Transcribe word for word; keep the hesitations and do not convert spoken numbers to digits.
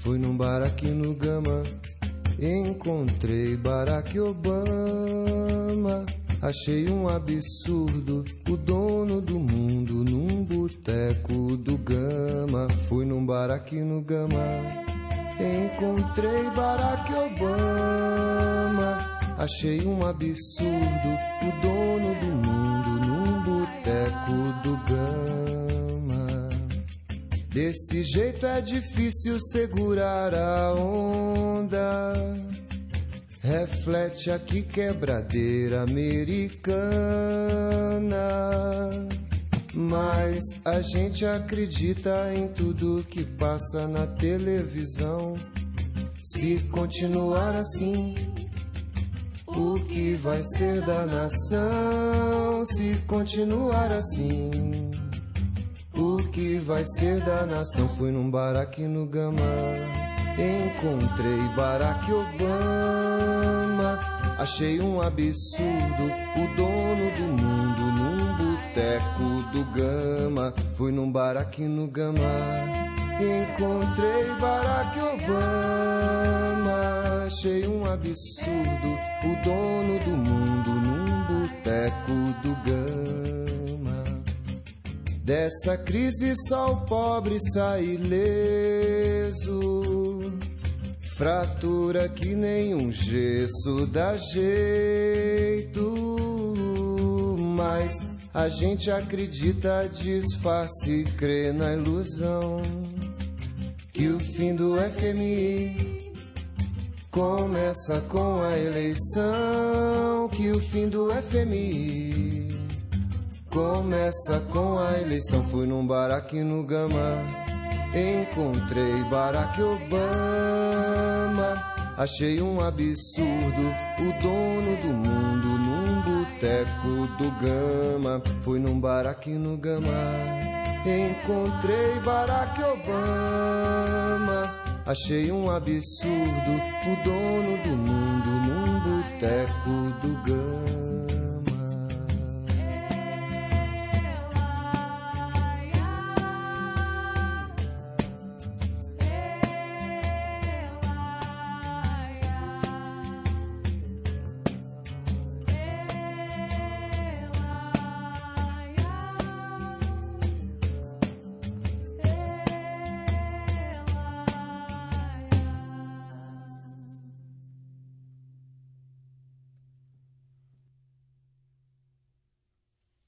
Fui num bar aqui no Gama, encontrei Barack Obama. Achei um absurdo o dono do mundo num boteco do Gama. Fui num bar aqui no Gama, encontrei Barack Obama. Achei um absurdo o dono do mundo num boteco do Gama. Desse jeito é difícil segurar a onda. Reflete aqui quebradeira americana. Mas a gente acredita em tudo que passa na televisão. Se continuar assim, o que vai ser da nação? Se continuar assim, o que vai ser da nação? Fui num bar aqui no Gama, encontrei Barack Obama. Achei um absurdo o dono do mundo num boteco do Gama. Fui num bar aqui no Gama, encontrei Barack Obama. Achei um absurdo o dono do mundo num boteco do Gama. Dessa crise só o pobre sai ileso. Fratura que nem um gesso dá jeito. Mas a gente acredita, disfarce e crê na ilusão que o fim do F M I começa com a eleição. Que o fim do F M I começa com a eleição. Fui num bar aqui no Gama, encontrei Barack Obama. Achei um absurdo o dono do mundo num boteco do Gama. Fui num bar aqui no Gama, encontrei Barack Obama. Achei um absurdo o dono do mundo num boteco do Gama.